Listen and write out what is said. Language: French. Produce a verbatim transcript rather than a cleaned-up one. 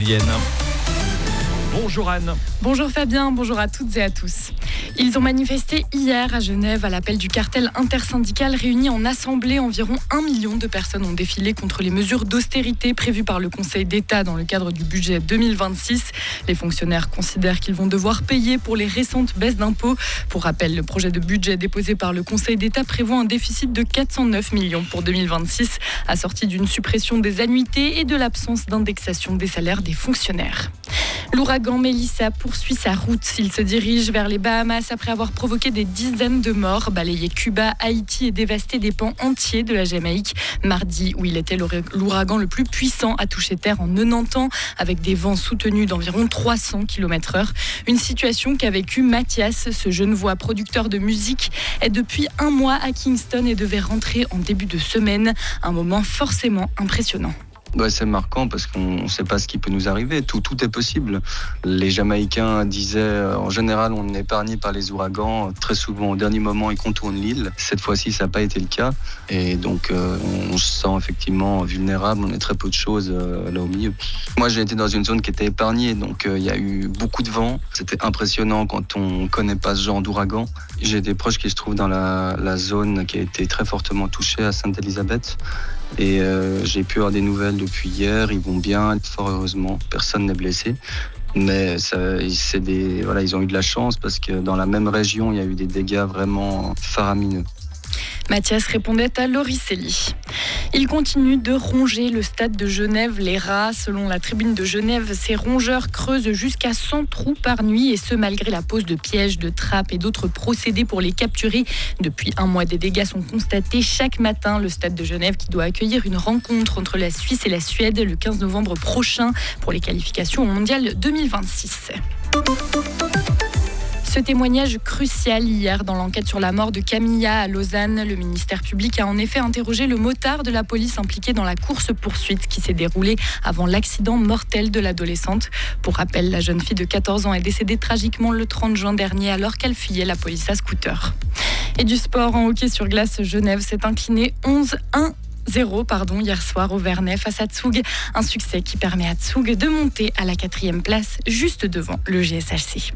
Vienne. Bonjour Anne. Bonjour Fabien, bonjour à toutes et à tous. Ils ont manifesté hier à Genève à l'appel du cartel intersyndical réuni en assemblée. Environ un million de personnes ont défilé contre les mesures d'austérité prévues par le Conseil d'État dans le cadre du budget deux mille vingt-six. Les fonctionnaires considèrent qu'ils vont devoir payer pour les récentes baisses d'impôts. Pour rappel, le projet de budget déposé par le Conseil d'État prévoit un déficit de quatre cent neuf millions pour deux mille vingt-six, assorti d'une suppression des annuités et de l'absence d'indexation des salaires des fonctionnaires. L'ouragan Mélissa poursuit sa route. Il se dirige vers les Bahamas après avoir provoqué des dizaines de morts, balayé Cuba, Haïti et dévasté des pans entiers de la Jamaïque. Mardi, où il était l'ouragan le plus puissant, a touché terre en quatre-vingt-dix ans avec des vents soutenus d'environ trois cents kilomètres heure. Une situation qu'a vécu Mathias, ce Genevois producteur de musique, est depuis un mois à Kingston et devait rentrer en début de semaine. Un moment forcément impressionnant. Ouais, c'est marquant parce qu'on ne sait pas ce qui peut nous arriver. Tout, tout est possible. Les Jamaïcains disaient, euh, en général, on est épargné par les ouragans. Très souvent, au dernier moment, ils contournent l'île. Cette fois-ci, ça n'a pas été le cas. Et donc, euh, on se sent effectivement vulnérable. On est très peu de choses euh, là au milieu. Moi, j'ai été dans une zone qui était épargnée. Donc, euh, il y a eu beaucoup de vent. C'était impressionnant quand on ne connaît pas ce genre d'ouragan. J'ai des proches qui se trouvent dans la, la zone qui a été très fortement touchée à Sainte-Élisabeth. Et euh, j'ai pu avoir des nouvelles depuis hier. Ils vont bien, fort heureusement. Personne n'est blessé. Mais ça, c'est des, voilà, ils ont eu de la chance parce que dans la même région, il y a eu des dégâts vraiment faramineux. Mathias répondait à Lauricelli. Il continue de ronger le stade de Genève, les rats. Selon la tribune de Genève, ces rongeurs creusent jusqu'à cent trous par nuit et ce malgré la pose de pièges, de trappes et d'autres procédés pour les capturer. Depuis un mois, des dégâts sont constatés chaque matin. Le stade de Genève qui doit accueillir une rencontre entre la Suisse et la Suède le quinze novembre prochain pour les qualifications au mondial deux mille vingt-six. Ce témoignage crucial hier dans l'enquête sur la mort de Camilla à Lausanne. Le ministère public a en effet interrogé le motard de la police impliqué dans la course-poursuite qui s'est déroulée avant l'accident mortel de l'adolescente. Pour rappel, la jeune fille de quatorze ans est décédée tragiquement le trente juin dernier alors qu'elle fuyait la police à scooter. Et du sport en hockey sur glace, Genève s'est incliné onze un zéro pardon, hier soir au Vernet face à Zug. Un succès qui permet à Zug de monter à la quatrième place juste devant le G S H C.